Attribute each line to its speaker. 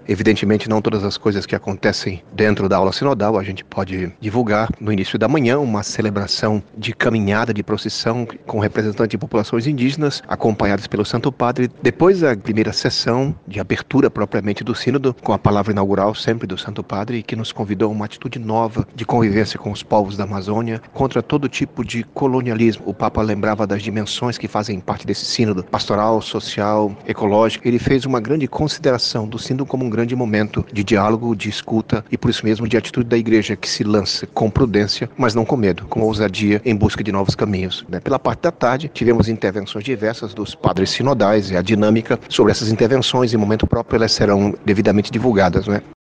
Speaker 1: Evidentemente, não todas as coisas que acontecem dentro da aula sinodal a gente pode divulgar. No início da manhã, uma celebração de caminhada, de procissão com representantes de populações indígenas, acompanhados pelo Santo Padre. Depois, a primeira sessão de abertura propriamente do sínodo, com a palavra inaugural sempre do Santo Padre, que nos convidou a uma atitude nova de convivência com os povos da Amazônia, contra todo tipo de colonialismo. O Papa lembrava das dimensões que fazem parte desse sínodo, pastoral, social, ecológico. Ele fez uma grande consideração do sínodo como um grande momento de diálogo, de escuta e por isso mesmo de atitude da igreja que se lança com prudência, mas não com medo, com ousadia em busca de novos caminhos. Pela parte da tarde, tivemos intervenções diversas dos padres sinodais e a dinâmica sobre essas intervenções em momento próprio elas serão devidamente divulgadas,